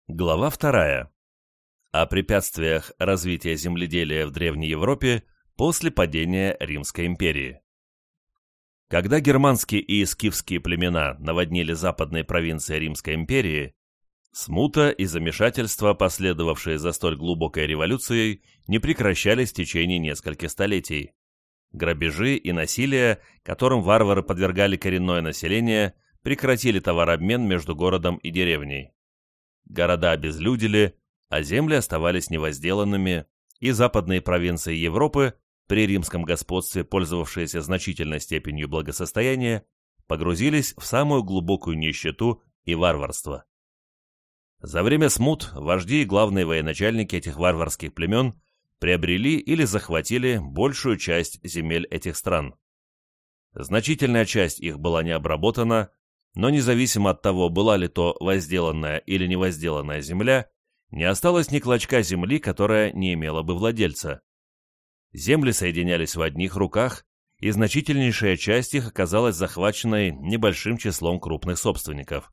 Глава 2. О препятствиях развития земледелия в Древней Европе после падения Римской империи. Когда германские и скифские племена наводнили западные провинции Римской империи, смута и замешательство, последовавшие за столь глубокой революцией, не прекращались в течение нескольких столетий. Грабежи и насилие, которым варвары подвергали коренное население, прекратили товарообмен между городом и деревней. Города обезлюдили, а земли оставались невозделанными, и западные провинции Европы, при римском господстве пользовавшиеся значительной степенью благосостояния, погрузились в самую глубокую нищету и варварство. За время смут вожди и главные военачальники этих варварских племен приобрели или захватили большую часть земель этих стран. Значительная часть их была не обработана, но независимо от того, была ли то возделанная или невозделанная земля, не осталось ни клочка земли, которая не имела бы владельца. Земли соединялись в одних руках, и значительнейшая часть их оказалась захваченной небольшим числом крупных собственников.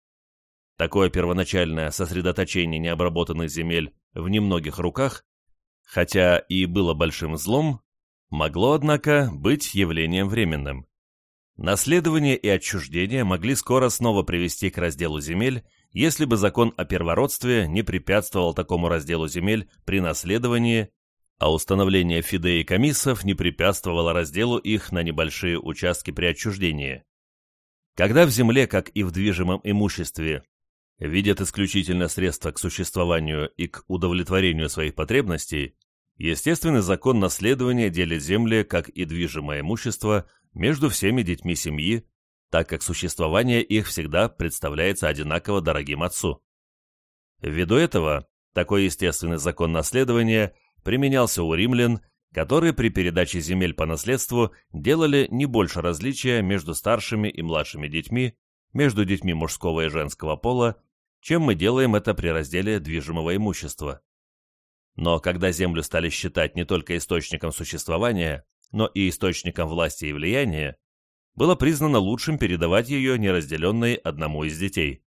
Такое первоначальное сосредоточение необработанных земель в немногих руках, хотя и было большим злом, могло, однако, быть явлением временным. Наследование и отчуждение могли скоро снова привести к разделу земель, если бы закон о первородстве не препятствовал такому разделу земель при наследовании, а установление фидеикомиссов не препятствовало разделу их на небольшие участки при отчуждении. Когда в земле, как и в движимом имуществе, видят исключительно средства к существованию и к удовлетворению своих потребностей, естественный закон наследования делит земли, как и движимое имущество, между всеми детьми семьи, так как существование их всегда представляется одинаково дорогим отцу. Ввиду этого, такой естественный закон наследования применялся у римлян, которые при передаче земель по наследству делали не больше различия между старшими и младшими детьми, между детьми мужского и женского пола, чем мы делаем это при разделе движимого имущества. Но когда землю стали считать не только источником существования, но и источником власти и влияния, было признано лучшим передавать ее неразделенной одному из детей.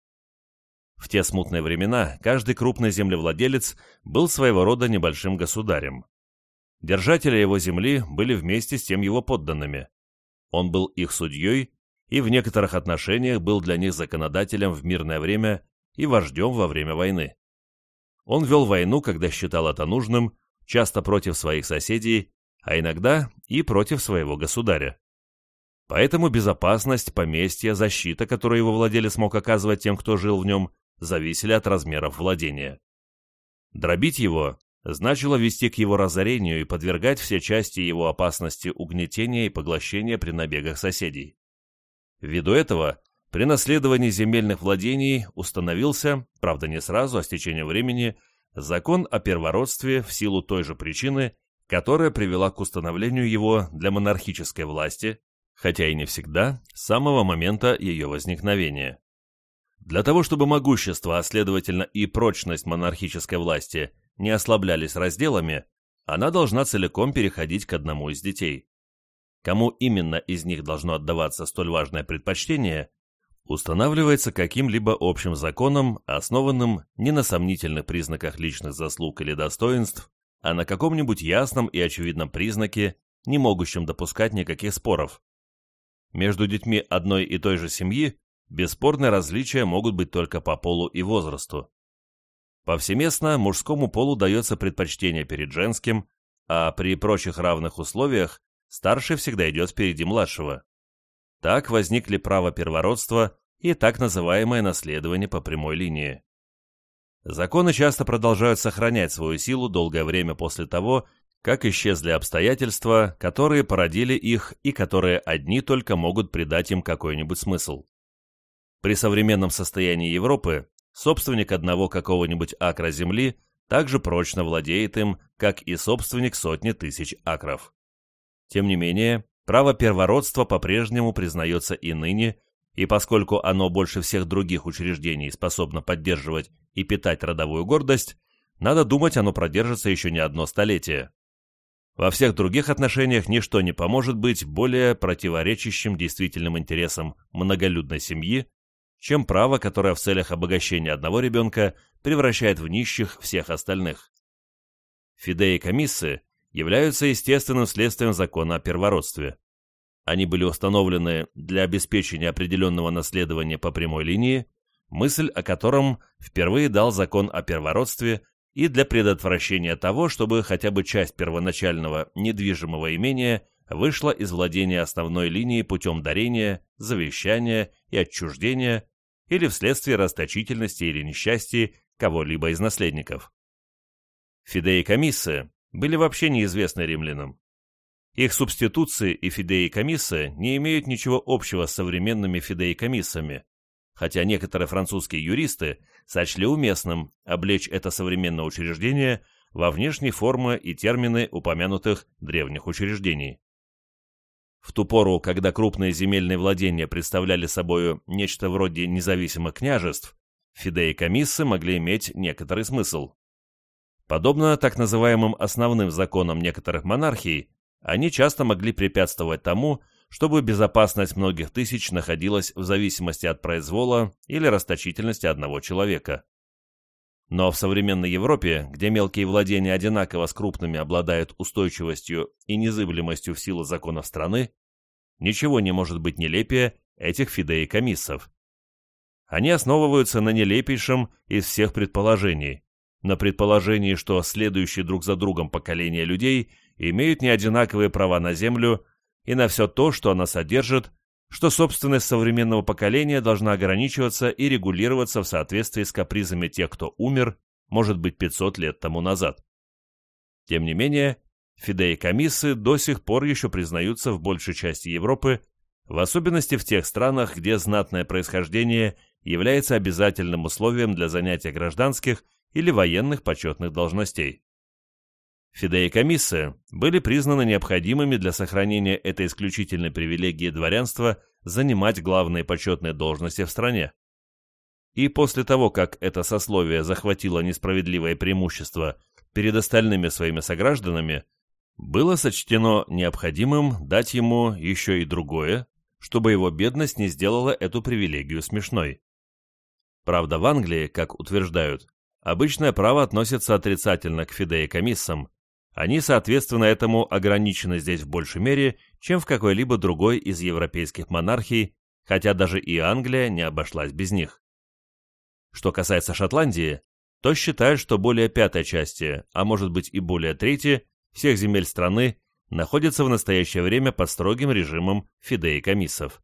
В те смутные времена каждый крупный землевладелец был своего рода небольшим государем. Держатели его земли были вместе с тем его подданными. Он был их судьей и в некоторых отношениях был для них законодателем в мирное время и вождем во время войны. Он вел войну, когда считал это нужным, часто против своих соседей, а иногда и против своего государя. Поэтому безопасность, поместья, защита, которую его владелец мог оказывать тем, кто жил в нем, зависели от размеров владения. Дробить его значило вести к его разорению и подвергать все части его опасности угнетения и поглощения при набегах соседей. Ввиду этого, при наследовании земельных владений установился, правда не сразу, а с течением времени, закон о первородстве в силу той же причины, которая привела к установлению его для монархической власти, хотя и не всегда, с самого момента ее возникновения. Для того, чтобы могущество, а следовательно и прочность монархической власти не ослаблялись разделами, она должна целиком переходить к одному из детей. Кому именно из них должно отдаваться столь важное предпочтение, устанавливается каким-либо общим законом, основанным не на сомнительных признаках личных заслуг или достоинств, а на каком-нибудь ясном и очевидном признаке, не могущем допускать никаких споров. Между детьми одной и той же семьи бесспорные различия могут быть только по полу и возрасту. Повсеместно мужскому полу дается предпочтение перед женским, а при прочих равных условиях старший всегда идет впереди младшего. Так возникли право первородства и так называемое наследование по прямой линии. Законы часто продолжают сохранять свою силу долгое время после того, как исчезли обстоятельства, которые породили их и которые одни только могут придать им какой-нибудь смысл. При современном состоянии Европы собственник одного какого-нибудь акра земли также прочно владеет им, как и собственник сотни тысяч акров. Тем не менее, право первородства по-прежнему признается и ныне, и поскольку оно больше всех других учреждений способно поддерживать и питать родовую гордость, надо думать, оно продержится еще не одно столетие. Во всех других отношениях ничто не поможет быть более противоречащим действительным интересам многолюдной семьи, чем право, которое в целях обогащения одного ребенка превращает в нищих всех остальных. Фидеикомиссы являются естественным следствием закона о первородстве. Они были установлены для обеспечения определенного наследования по прямой линии, мысль о котором впервые дал закон о первородстве, и для предотвращения того, чтобы хотя бы часть первоначального недвижимого имения вышла из владения основной линии путем дарения, завещания и отчуждения или вследствие расточительности или несчастья кого-либо из наследников. Фидеикомиссы были вообще неизвестны римлянам. Их субституции и фидеикомиссы не имеют ничего общего с современными фидеикомиссами, хотя некоторые французские юристы сочли уместным облечь это современное учреждение во внешние формы и термины упомянутых древних учреждений. В ту пору, когда крупные земельные владения представляли собою нечто вроде независимых княжеств, фидеикомиссы могли иметь некоторый смысл. Подобно так называемым основным законам некоторых монархий, они часто могли препятствовать тому, чтобы безопасность многих тысяч находилась в зависимости от произвола или расточительности одного человека. Но в современной Европе, где мелкие владения одинаково с крупными обладают устойчивостью и незыблемостью в силу законов страны, ничего не может быть нелепее этих фидеикомиссов. Они основываются на нелепейшем из всех предположений, на предположении, что следующие друг за другом поколения людей имеют неодинаковые права на землю и на все то, что она содержит, что собственность современного поколения должна ограничиваться и регулироваться в соответствии с капризами тех, кто умер, может быть, 500 лет тому назад. Тем не менее, фидеикомиссы до сих пор еще признаются в большей части Европы, в особенности в тех странах, где знатное происхождение является обязательным условием для занятия гражданских или военных почетных должностей. Фидеикомиссы были признаны необходимыми для сохранения этой исключительной привилегии дворянства занимать главные почетные должности в стране. И после того, как это сословие захватило несправедливое преимущество перед остальными своими согражданами, было сочтено необходимым дать ему еще и другое, чтобы его бедность не сделала эту привилегию смешной. Правда, в Англии, как утверждают, обычное право относится отрицательно к фидеикомиссам. Они, соответственно, этому ограничены здесь в большей мере, чем в какой-либо другой из европейских монархий, хотя даже и Англия не обошлась без них. Что касается Шотландии, то считают, что более пятой части, а может быть и более трети, всех земель страны находятся в настоящее время под строгим режимом фидеикомиссов.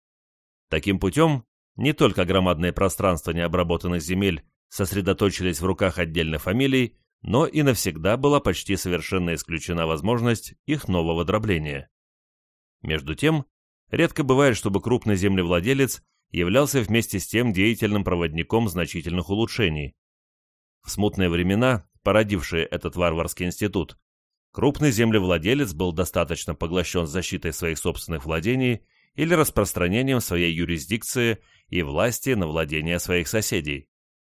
Таким путем, не только громадные пространства необработанных земель сосредоточились в руках отдельных фамилий, но и навсегда была почти совершенно исключена возможность их нового дробления. Между тем, редко бывает, чтобы крупный землевладелец являлся вместе с тем деятельным проводником значительных улучшений. В смутные времена, породившие этот варварский институт, крупный землевладелец был достаточно поглощен защитой своих собственных владений или распространением своей юрисдикции и власти на владения своих соседей.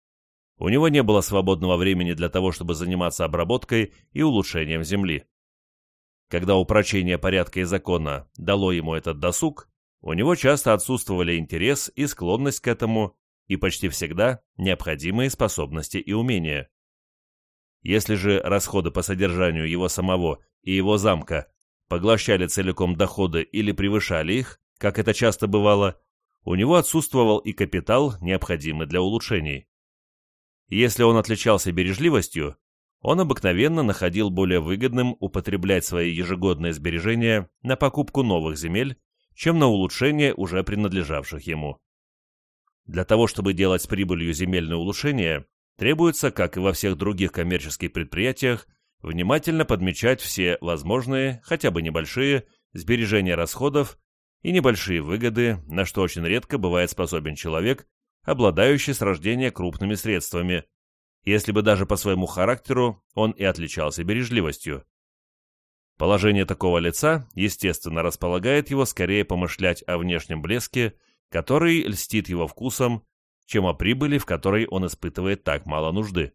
У него не было свободного времени для того, чтобы заниматься обработкой и улучшением земли. Когда упрочение порядка и закона дало ему этот досуг, у него часто отсутствовали интерес и склонность к этому, и почти всегда необходимые способности и умения. Если же расходы по содержанию его самого и его замка поглощали целиком доходы или превышали их, как это часто бывало, у него отсутствовал и капитал, необходимый для улучшений. Если он отличался бережливостью, он обыкновенно находил более выгодным употреблять свои ежегодные сбережения на покупку новых земель, чем на улучшение уже принадлежавших ему. Для того, чтобы делать с прибылью земельные улучшения, требуется, как и во всех других коммерческих предприятиях, внимательно подмечать все возможные, хотя бы небольшие, сбережения расходов и небольшие выгоды, на что очень редко бывает способен человек, обладающий с рождения крупными средствами, если бы даже по своему характеру он и отличался бережливостью. Положение такого лица, естественно, располагает его скорее помышлять о внешнем блеске, который льстит его вкусам, чем о прибыли, в которой он испытывает так мало нужды.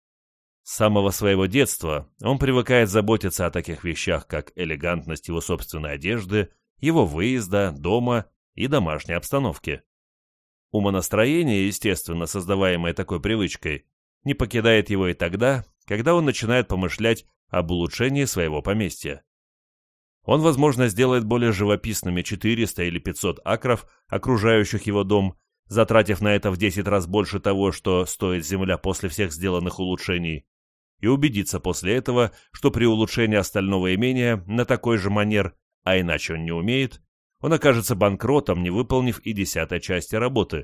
С самого своего детства он привыкает заботиться о таких вещах, как элегантность его собственной одежды, его выезда, дома и домашней обстановки. Умонастроение, естественно, создаваемое такой привычкой, не покидает его и тогда, когда он начинает помышлять об улучшении своего поместья. Он, возможно, сделает более живописными 400 или 500 акров, окружающих его дом, затратив на это в 10 раз больше того, что стоит земля после всех сделанных улучшений, и убедиться после этого, что при улучшении остального имения на такой же манер, а иначе он не умеет, он окажется банкротом, не выполнив и 10-й части работы.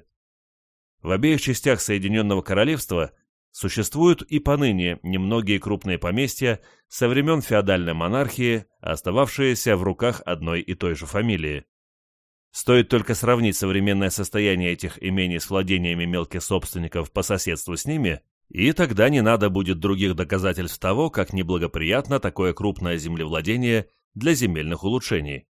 В обеих частях Соединенного Королевства существуют и поныне немногие крупные поместья со времен феодальной монархии, остававшиеся в руках одной и той же фамилии. Стоит только сравнить современное состояние этих имений с владениями мелких собственников по соседству с ними, и тогда не надо будет других доказательств того, как неблагоприятно такое крупное землевладение для земельных улучшений.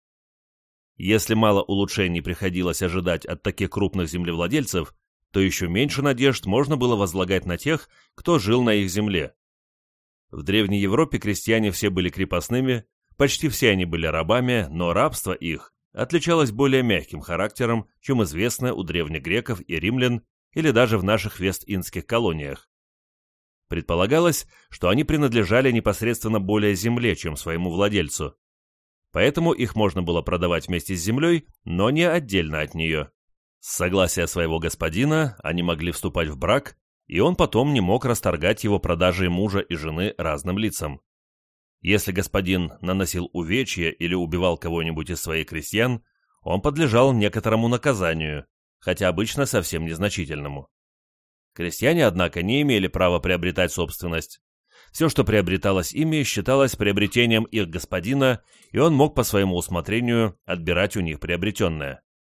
Если мало улучшений приходилось ожидать от таких крупных землевладельцев, то еще меньше надежд можно было возлагать на тех, кто жил на их земле. В Древней Европе крестьяне все были крепостными, почти все они были рабами, но рабство их отличалось более мягким характером, чем известно у древних греков и римлян или даже в наших вест-индских колониях. Предполагалось, что они принадлежали непосредственно более земле, чем своему владельцу. Поэтому их можно было продавать вместе с землей, но не отдельно от нее. С согласия своего господина они могли вступать в брак, и он потом не мог расторгать его продажей мужа и жены разным лицам. Если господин наносил увечья или убивал кого-нибудь из своих крестьян, он подлежал некоторому наказанию, хотя обычно совсем незначительному. Крестьяне, однако, не имели права приобретать собственность. Все, что приобреталось ими, считалось приобретением их господина, и он мог по своему усмотрению отбирать у них приобретенное.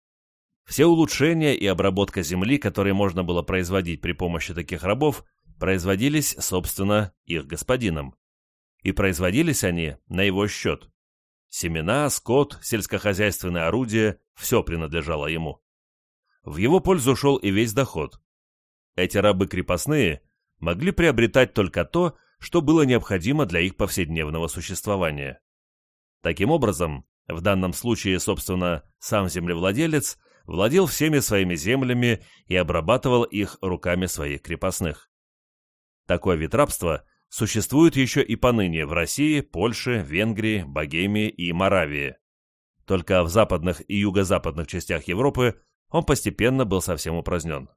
Все улучшения и обработка земли, которые можно было производить при помощи таких рабов, производились, собственно, их господином. И производились они на его счет. Семена, скот, сельскохозяйственное орудие – все принадлежало ему. В его пользу шел и весь доход. Эти рабы крепостные могли приобретать только то, что было необходимо для их повседневного существования. Таким образом, в данном случае, собственно, сам землевладелец владел всеми своими землями и обрабатывал их руками своих крепостных. Такой вид рабства существует еще и поныне в России, Польше, Венгрии, Богемии и Моравии. Только в западных и юго-западных частях Европы он постепенно был совсем упразднен.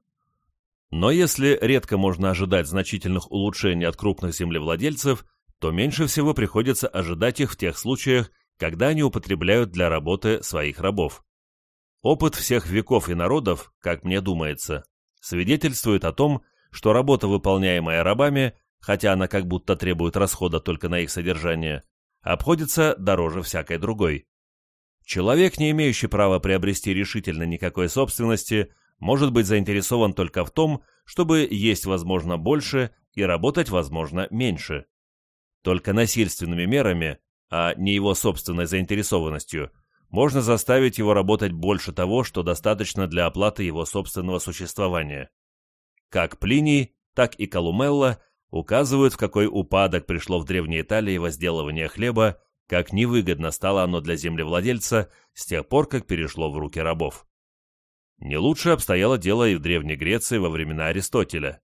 Но если редко можно ожидать значительных улучшений от крупных землевладельцев, то меньше всего приходится ожидать их в тех случаях, когда они употребляют для работы своих рабов. Опыт всех веков и народов, как мне думается, свидетельствует о том, что работа, выполняемая рабами, хотя она как будто требует расхода только на их содержание, обходится дороже всякой другой. Человек, не имеющий права приобрести решительно никакой собственности, может быть заинтересован только в том, чтобы есть, возможно, больше и работать, возможно, меньше. Только насильственными мерами, а не его собственной заинтересованностью, можно заставить его работать больше того, что достаточно для оплаты его собственного существования. Как Плиний, так и Колумелла указывают, в какой упадок пришло в Древней Италии возделывание хлеба, как невыгодно стало оно для землевладельца с тех пор, как перешло в руки рабов. Не лучше обстояло дело и в Древней Греции во времена Аристотеля.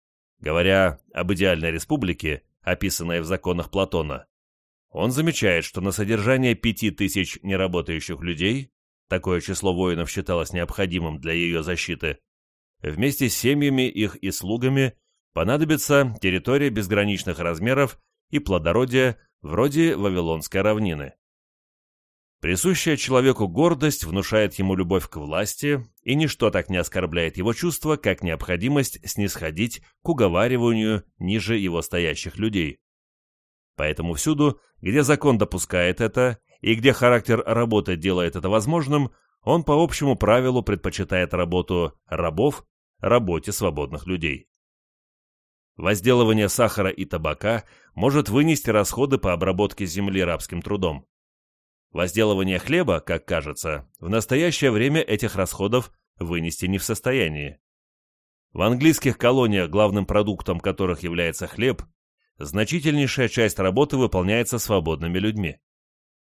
Говоря об идеальной республике, описанной в законах Платона, он замечает, что на содержание 5000 неработающих людей, такое число воинов считалось необходимым для ее защиты, вместе с семьями их и слугами понадобится территория безграничных размеров и плодородия вроде Вавилонской равнины. Присущая человеку гордость внушает ему любовь к власти, и ничто так не оскорбляет его чувства, как необходимость снисходить к уговариванию ниже его стоящих людей. Поэтому всюду, где закон допускает это, и где характер работы делает это возможным, он по общему правилу предпочитает работу рабов работе свободных людей. Возделывание сахара и табака может вынести расходы по обработке земли рабским трудом. Возделывание хлеба, как кажется, в настоящее время этих расходов вынести не в состоянии. В английских колониях, главным продуктом которых является хлеб, значительнейшая часть работы выполняется свободными людьми.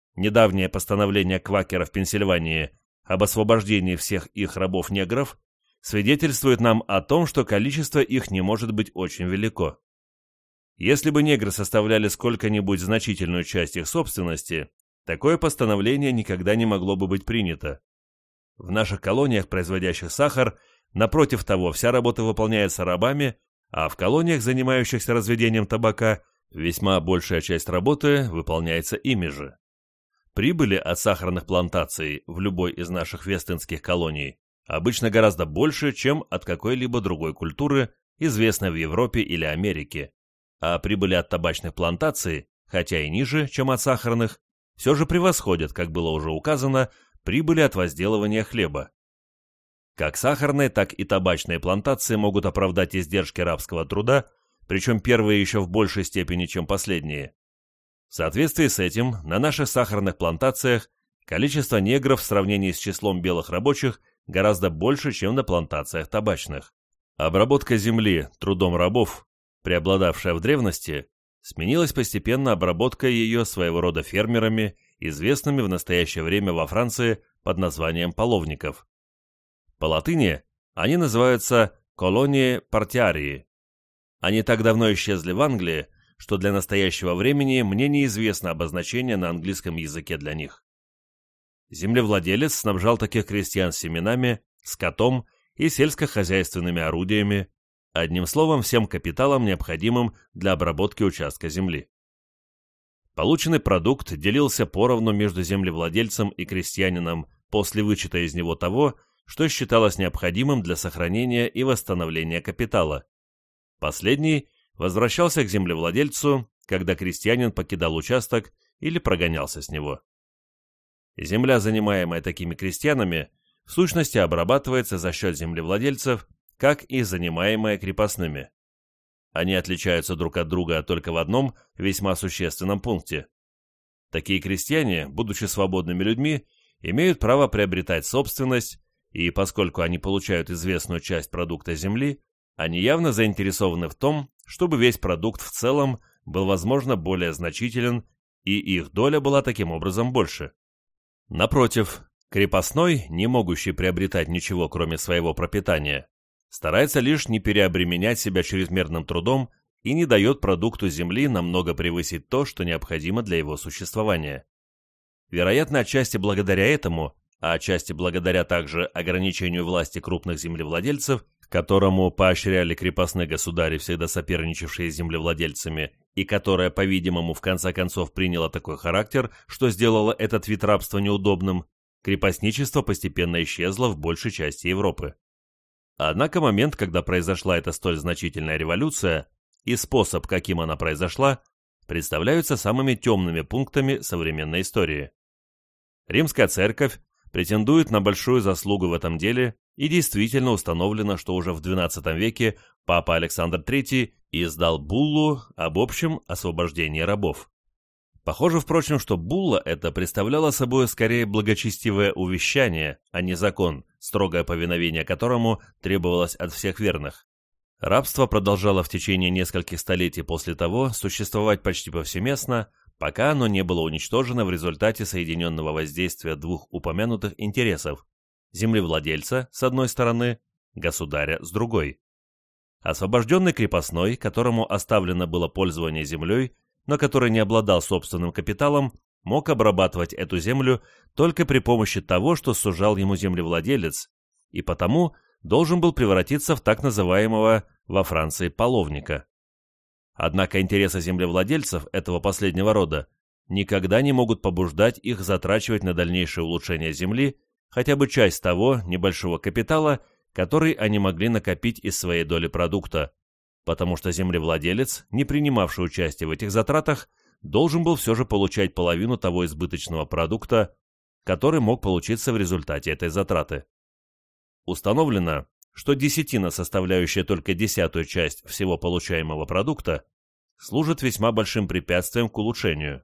Недавнее постановление квакеров Пенсильвании об освобождении всех их рабов-негров свидетельствует нам о том, что количество их не может быть очень велико. Если бы негры составляли сколько-нибудь значительную часть их собственности, такое постановление никогда не могло бы быть принято. В наших колониях, производящих сахар, напротив того, вся работа выполняется рабами, а в колониях, занимающихся разведением табака, весьма большая часть работы выполняется ими же. Прибыли от сахарных плантаций в любой из наших вестинских колоний обычно гораздо больше, чем от какой-либо другой культуры, известной в Европе или Америке, а прибыли от табачных плантаций, хотя и ниже, чем от сахарных, все же превосходят, как было уже указано, прибыли от возделывания хлеба. Как сахарные, так и табачные плантации могут оправдать издержки рабского труда, причем первые еще в большей степени, чем последние. В соответствии с этим, на наших сахарных плантациях количество негров в сравнении с числом белых рабочих гораздо больше, чем на плантациях табачных. Обработка земли трудом рабов, преобладавшая в древности, сменилась постепенно обработкой ее своего рода фермерами, известными в настоящее время во Франции под названием половников. По латыни они называются «колонии партиарии». Они так давно исчезли в Англии, что для настоящего времени мне неизвестно обозначение на английском языке для них. Землевладелец снабжал таких крестьян семенами, скотом и сельскохозяйственными орудиями, одним словом, всем капиталом, необходимым для обработки участка земли. Полученный продукт делился поровну между землевладельцем и крестьянином после вычета из него того, что считалось необходимым для сохранения и восстановления капитала. Последний возвращался к землевладельцу, когда крестьянин покидал участок или прогонялся с него. Земля, занимаемая такими крестьянами, в сущности обрабатывается за счет землевладельцев, как и занимаемая крепостными. Они отличаются друг от друга только в одном весьма существенном пункте. Такие крестьяне, будучи свободными людьми, имеют право приобретать собственность, и поскольку они получают известную часть продукта земли, они явно заинтересованы в том, чтобы весь продукт в целом был, возможно, более значителен, и их доля была таким образом больше. Напротив, крепостной, не могущий приобретать ничего, кроме своего пропитания, старается лишь не переобременять себя чрезмерным трудом и не дает продукту земли намного превысить то, что необходимо для его существования. Вероятно, отчасти благодаря этому, а отчасти благодаря также ограничению власти крупных землевладельцев, которому поощряли крепостные государи, всегда соперничавшие с землевладельцами, и которая, по-видимому, в конце концов приняла такой характер, что сделало этот вид рабства неудобным, крепостничество постепенно исчезло в большей части Европы. Однако момент, когда произошла эта столь значительная революция, и способ, каким она произошла, представляются самыми темными пунктами современной истории. Римская церковь претендует на большую заслугу в этом деле, и действительно установлено, что уже в XII веке папа Александр III издал буллу об общем освобождении рабов. Похоже, впрочем, что булла эта представляла собой скорее благочестивое увещание, а не закон, строгое повиновение которому требовалось от всех верных. Рабство продолжало в течение нескольких столетий после того существовать почти повсеместно, пока оно не было уничтожено в результате соединенного воздействия двух упомянутых интересов – землевладельца с одной стороны, государя с другой. Освобожденный крепостной, которому оставлено было пользование землей, но который не обладал собственным капиталом, мог обрабатывать эту землю только при помощи того, что сужал ему землевладелец, и потому должен был превратиться в так называемого во Франции половника. Однако интересы землевладельцев этого последнего рода никогда не могут побуждать их затрачивать на дальнейшее улучшение земли хотя бы часть того небольшого капитала, который они могли накопить из своей доли продукта, потому что землевладелец, не принимавший участие в этих затратах, должен был все же получать половину того избыточного продукта, который мог получиться в результате этой затраты. Установлено, что десятина, составляющая только 10-ю часть всего получаемого продукта, служит весьма большим препятствием к улучшению.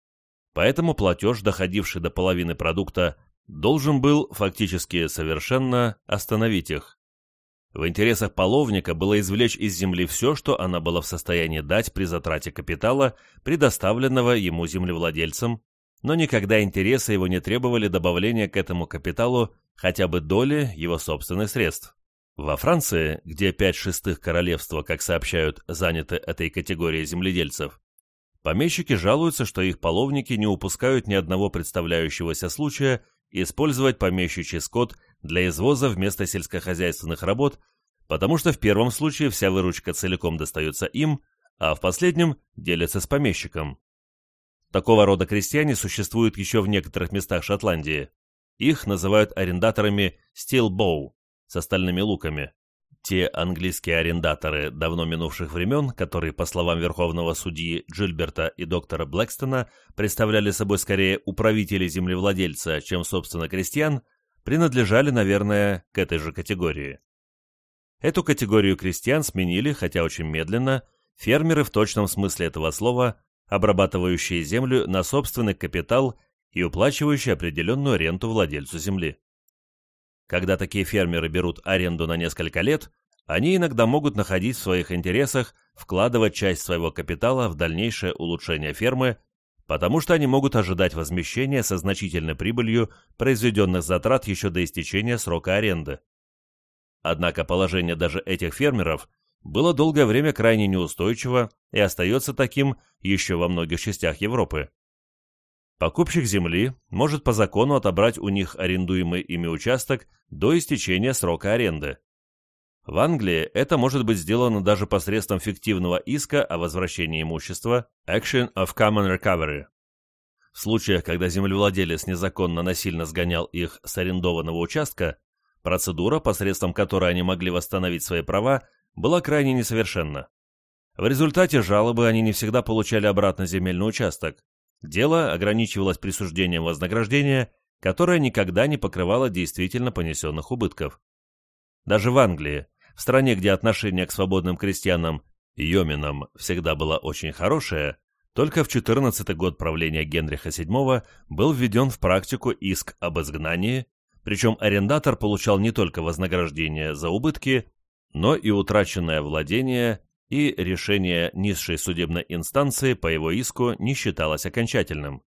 Поэтому платеж, доходивший до половины продукта, должен был фактически совершенно остановить их. В интересах половника было извлечь из земли все, что она была в состоянии дать при затрате капитала, предоставленного ему землевладельцем, но никогда интересы его не требовали добавления к этому капиталу хотя бы доли его собственных средств. Во Франции, где 5/6 королевства, как сообщают, заняты этой категорией земледельцев, помещики жалуются, что их половники не упускают ни одного представляющегося случая использовать помещичий скот для извоза вместо сельскохозяйственных работ, потому что в первом случае вся выручка целиком достается им, а в последнем делится с помещиком. Такого рода крестьяне существуют еще в некоторых местах Шотландии. Их называют арендаторами «steel-bow» с стальными луками. Те английские арендаторы давно минувших времен, которые, по словам верховного судьи Джильберта и доктора Блэкстона, представляли собой скорее управителей землевладельца, чем, собственно, крестьян, принадлежали, наверное, к этой же категории. Эту категорию крестьян сменили, хотя очень медленно, фермеры в точном смысле этого слова, обрабатывающие землю на собственный капитал и уплачивающие определенную ренту владельцу земли. Когда такие фермеры берут аренду на несколько лет, они иногда могут находить в своих интересах вкладывать часть своего капитала в дальнейшее улучшение фермы, потому что они могут ожидать возмещения со значительной прибылью произведенных затрат еще до истечения срока аренды. Однако положение даже этих фермеров было долгое время крайне неустойчиво и остается таким еще во многих частях Европы. Покупщик земли может по закону отобрать у них арендуемый ими участок до истечения срока аренды. В Англии это может быть сделано даже посредством фиктивного иска о возвращении имущества (Action of Common Recovery). В случаях, когда землевладелец незаконно насильно сгонял их с арендованного участка, процедура, посредством которой они могли восстановить свои права, была крайне несовершенна. В результате жалобы они не всегда получали обратно земельный участок. Дело ограничивалось присуждением вознаграждения, которое никогда не покрывало действительно понесенных убытков. Даже в Англии, в стране, где отношение к свободным крестьянам и йоминам всегда было очень хорошее, только в 14-й год правления Генриха VII был введен в практику иск об изгнании, причем арендатор получал не только вознаграждение за убытки, но и утраченное владение, и решение низшей судебной инстанции по его иску не считалось окончательным.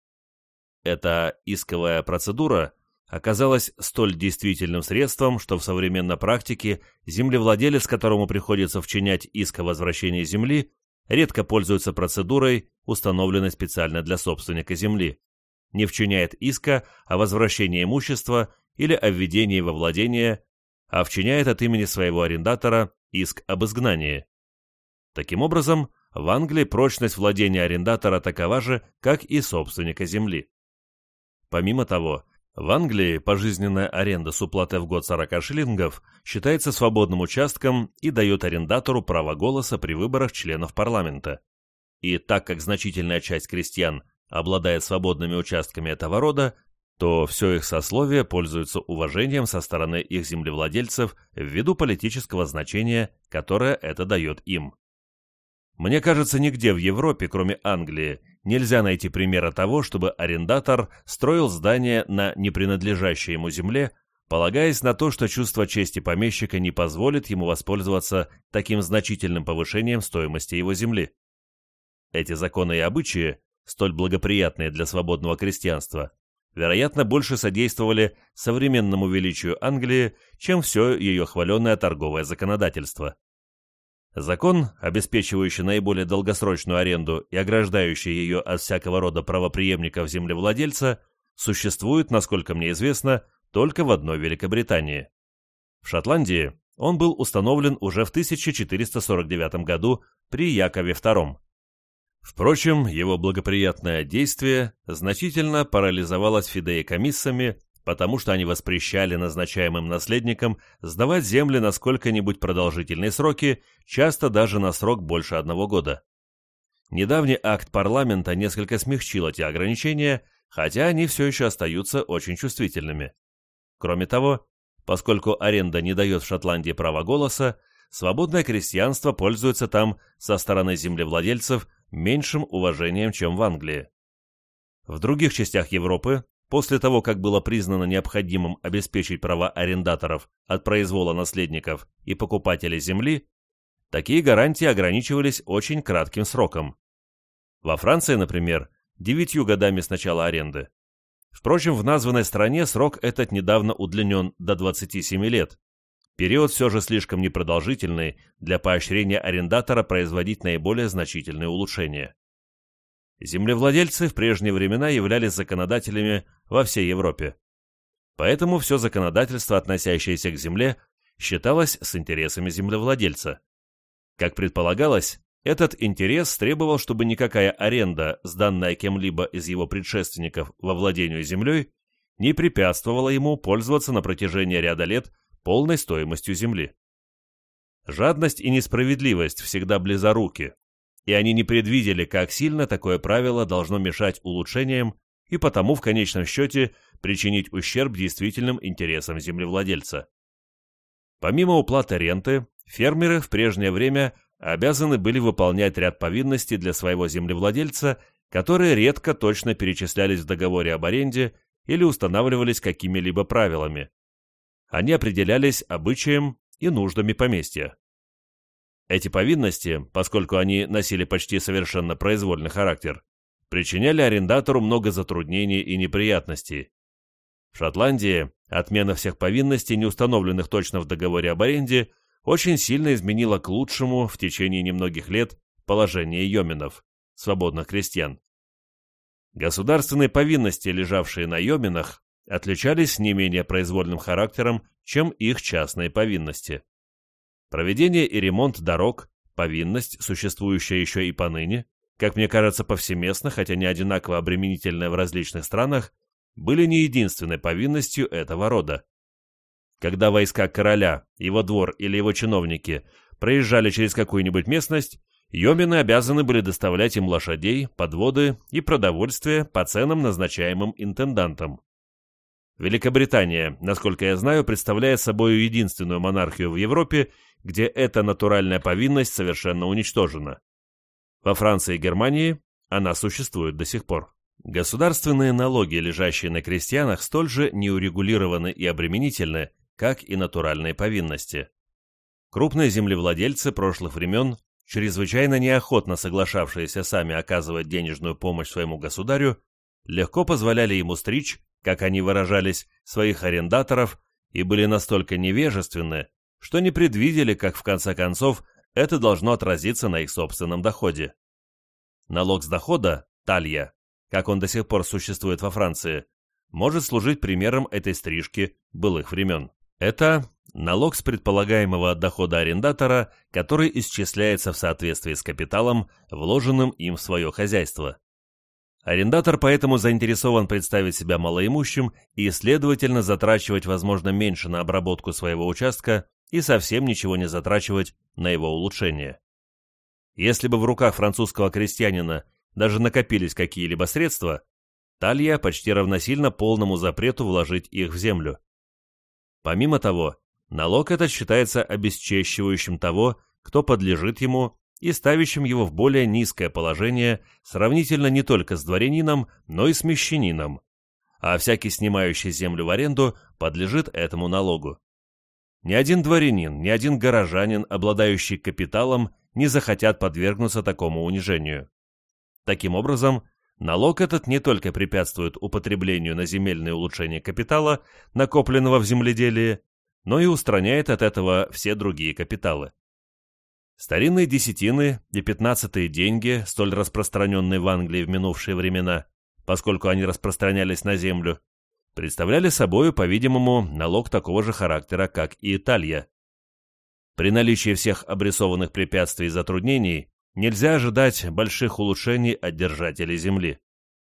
Эта исковая процедура оказалась столь действительным средством, что в современной практике землевладелец, которому приходится вчинять иск о возвращении земли, редко пользуется процедурой, установленной специально для собственника земли, не вчиняет иска о возвращении имущества или о введении во владение, а вчиняет от имени своего арендатора иск об изгнании. Таким образом, в Англии прочность владения арендатора такова же, как и собственника земли. Помимо того, в Англии пожизненная аренда с уплатой в год 40 шиллингов считается свободным участком и дает арендатору право голоса при выборах членов парламента. И так как значительная часть крестьян обладает свободными участками этого рода, то все их сословие пользуется уважением со стороны их землевладельцев ввиду политического значения, которое это дает им. Мне кажется, нигде в Европе, кроме Англии, нельзя найти примера того, чтобы арендатор строил здание на непринадлежащей ему земле, полагаясь на то, что чувство чести помещика не позволит ему воспользоваться таким значительным повышением стоимости его земли. Эти законы и обычаи, столь благоприятные для свободного крестьянства, вероятно, больше содействовали современному величию Англии, чем все ее хваленое торговое законодательство. Закон, обеспечивающий наиболее долгосрочную аренду и ограждающий ее от всякого рода правопреемников землевладельца, существует, насколько мне известно, только в одной Великобритании. В Шотландии он был установлен уже в 1449 году при Якове II. Впрочем, его благоприятное действие значительно парализовалось фидеикомиссами, потому что они воспрещали назначаемым наследникам сдавать земли на сколько-нибудь продолжительные сроки, часто даже на срок больше 1 года. Недавний акт парламента несколько смягчил эти ограничения, хотя они все еще остаются очень чувствительными. Кроме того, поскольку аренда не дает в Шотландии права голоса, свободное крестьянство пользуется там со стороны землевладельцев меньшим уважением, чем в Англии. В других частях Европы, после того, как было признано необходимым обеспечить права арендаторов от произвола наследников и покупателей земли, такие гарантии ограничивались очень кратким сроком. Во Франции, например, 9 годами с начала аренды. Впрочем, в названной стране срок этот недавно удлинен до 27 лет, период все же слишком непродолжительный для поощрения арендатора производить наиболее значительные улучшения. Землевладельцы в прежние времена являлись законодателями во всей Европе. Поэтому все законодательство, относящееся к земле, считалось с интересами землевладельца. Как предполагалось, этот интерес требовал, чтобы никакая аренда, сданная кем-либо из его предшественников во владению землей, не препятствовала ему пользоваться на протяжении ряда лет полной стоимостью земли. Жадность и несправедливость всегда близоруки, и они не предвидели, как сильно такое правило должно мешать улучшениям и потому в конечном счете причинить ущерб действительным интересам землевладельца. Помимо уплаты ренты, фермеры в прежнее время обязаны были выполнять ряд повинностей для своего землевладельца, которые редко точно перечислялись в договоре об аренде или устанавливались какими-либо правилами. Они определялись обычаем и нуждами поместья. Эти повинности, поскольку они носили почти совершенно произвольный характер, причиняли арендатору много затруднений и неприятностей. В Шотландии отмена всех повинностей, не установленных точно в договоре об аренде, очень сильно изменила к лучшему в течение немногих лет положение йоменов, свободных крестьян. Государственные повинности, лежавшие на йоменах, отличались не менее произвольным характером, чем их частные повинности. Проведение и ремонт дорог – повинность, существующая еще и поныне, как мне кажется, повсеместно, хотя не одинаково обременительная в различных странах, были не единственной повинностью этого рода. Когда войска короля, его двор или его чиновники проезжали через какую-нибудь местность, йомены обязаны были доставлять им лошадей, подводы и продовольствие по ценам, назначаемым интендантом. Великобритания, насколько я знаю, представляет собой единственную монархию в Европе, где эта натуральная повинность совершенно уничтожена. Во Франции и Германии она существует до сих пор. Государственные налоги, лежащие на крестьянах, столь же неурегулированы и обременительны, как и натуральные повинности. Крупные землевладельцы прошлых времен, чрезвычайно неохотно соглашавшиеся сами оказывать денежную помощь своему государю, легко позволяли ему стричь, как они выражались, своих арендаторов и были настолько невежественны, что не предвидели, как в конце концов это должно отразиться на их собственном доходе. Налог с дохода, талья, как он до сих пор существует во Франции, может служить примером этой стрижки былых времен. Это налог с предполагаемого дохода арендатора, который исчисляется в соответствии с капиталом, вложенным им в свое хозяйство. Арендатор поэтому заинтересован представить себя малоимущим и, следовательно, затрачивать, возможно, меньше на обработку своего участка и совсем ничего не затрачивать на его улучшение. Если бы в руках французского крестьянина даже накопились какие-либо средства, талья почти равносильно полному запрету вложить их в землю. Помимо того, налог этот считается обесчещивающим того, кто подлежит ему, и ставящим его в более низкое положение сравнительно не только с дворянином, но и с мещанином, а всякий снимающий землю в аренду подлежит этому налогу. Ни один дворянин, ни один горожанин, обладающий капиталом, не захотят подвергнуться такому унижению. Таким образом, налог этот не только препятствует употреблению на земельные улучшения капитала, накопленного в земледелии, но и устраняет от этого все другие капиталы. Старинные десятины и пятнадцатые деньги, столь распространенные в Англии в минувшие времена, поскольку они распространялись на землю, представляли собою, по-видимому, налог такого же характера, как и талья. При наличии всех обрисованных препятствий и затруднений нельзя ожидать больших улучшений от держателей земли.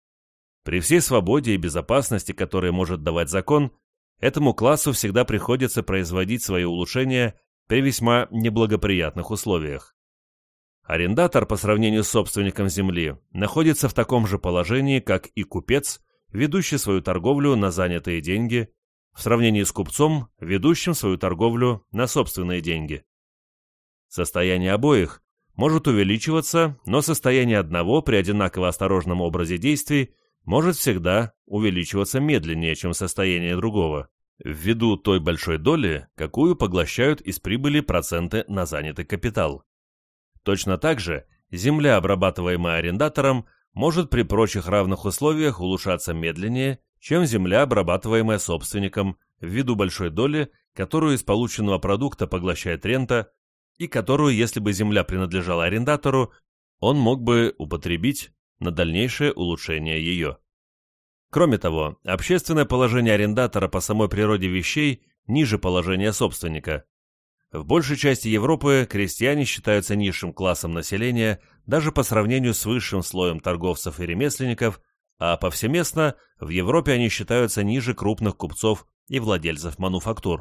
При всей свободе и безопасности, которые может давать закон, этому классу всегда приходится производить свои улучшения при весьма неблагоприятных условиях. Арендатор по сравнению с собственником земли находится в таком же положении, как и купец, ведущий свою торговлю на занятые деньги, в сравнении с купцом, ведущим свою торговлю на собственные деньги. Состояние обоих может увеличиваться, но состояние одного при одинаково осторожном образе действий может всегда увеличиваться медленнее, чем состояние другого, ввиду той большой доли, какую поглощают из прибыли проценты на занятый капитал. Точно так же земля, обрабатываемая арендатором, может при прочих равных условиях улучшаться медленнее, чем земля, обрабатываемая собственником, ввиду большой доли, которую из полученного продукта поглощает рента, и которую, если бы земля принадлежала арендатору, он мог бы употребить на дальнейшее улучшение ее. Кроме того, общественное положение арендатора по самой природе вещей ниже положения собственника. В большей части Европы крестьяне считаются низшим классом населения даже по сравнению с высшим слоем торговцев и ремесленников, а повсеместно в Европе они считаются ниже крупных купцов и владельцев мануфактур.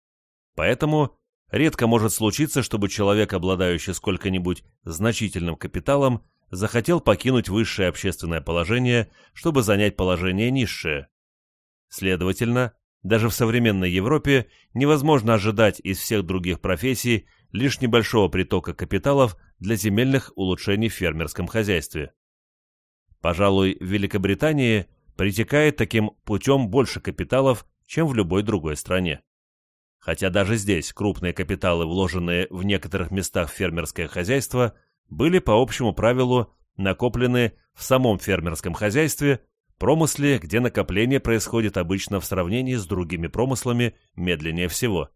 Поэтому редко может случиться, чтобы человек, обладающий сколько-нибудь значительным капиталом, захотел покинуть высшее общественное положение, чтобы занять положение низшее. Следовательно, даже в современной Европе невозможно ожидать из всех других профессий лишь небольшого притока капиталов для земельных улучшений в фермерском хозяйстве. Пожалуй, в Великобритании притекает таким путем больше капиталов, чем в любой другой стране. Хотя даже здесь крупные капиталы, вложенные в некоторых местах в фермерское хозяйство, были по общему правилу накоплены в самом фермерском хозяйстве, промысле, где накопление происходит обычно в сравнении с другими промыслами медленнее всего.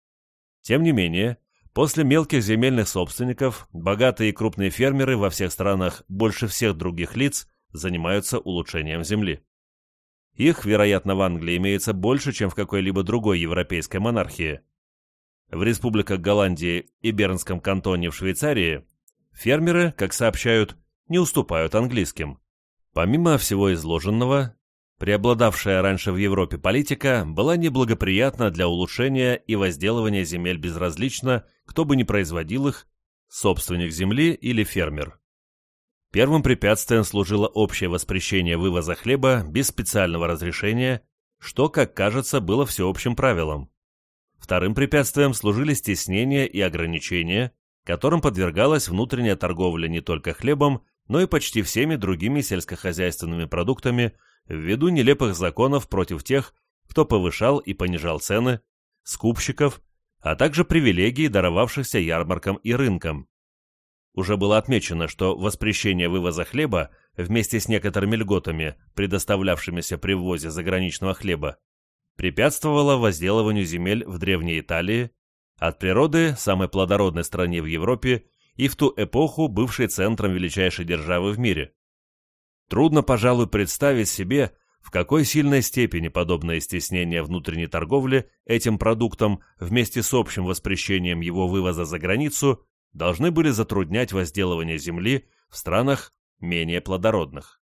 Тем не менее, после мелких земельных собственников, богатые и крупные фермеры во всех странах больше всех других лиц занимаются улучшением земли. Их, вероятно, в Англии имеется больше, чем в какой-либо другой европейской монархии. В республиках Голландии и Бернском кантоне в Швейцарии фермеры, как сообщают, не уступают английским. Помимо всего изложенного, преобладавшая раньше в Европе политика была неблагоприятна для улучшения и возделывания земель безразлично, кто бы ни производил их, собственник земли или фермер. Первым препятствием служило общее воспрещение вывоза хлеба без специального разрешения, что, как кажется, было всеобщим правилом. Вторым препятствием служили стеснения и ограничения, которым подвергалась внутренняя торговля не только хлебом, но и почти всеми другими сельскохозяйственными продуктами ввиду нелепых законов против тех, кто повышал и понижал цены, скупщиков, а также привилегий, даровавшихся ярмаркам и рынкам. Уже было отмечено, что воспрещение вывоза хлеба вместе с некоторыми льготами, предоставлявшимися при ввозе заграничного хлеба, препятствовало возделыванию земель в Древней Италии, от природы самой плодородной стране в Европе и в ту эпоху бывшей центром величайшей державы в мире. Трудно, пожалуй, представить себе, в какой сильной степени подобное стеснение внутренней торговли этим продуктом вместе с общим воспрещением его вывоза за границу должны были затруднять возделывание земли в странах менее плодородных.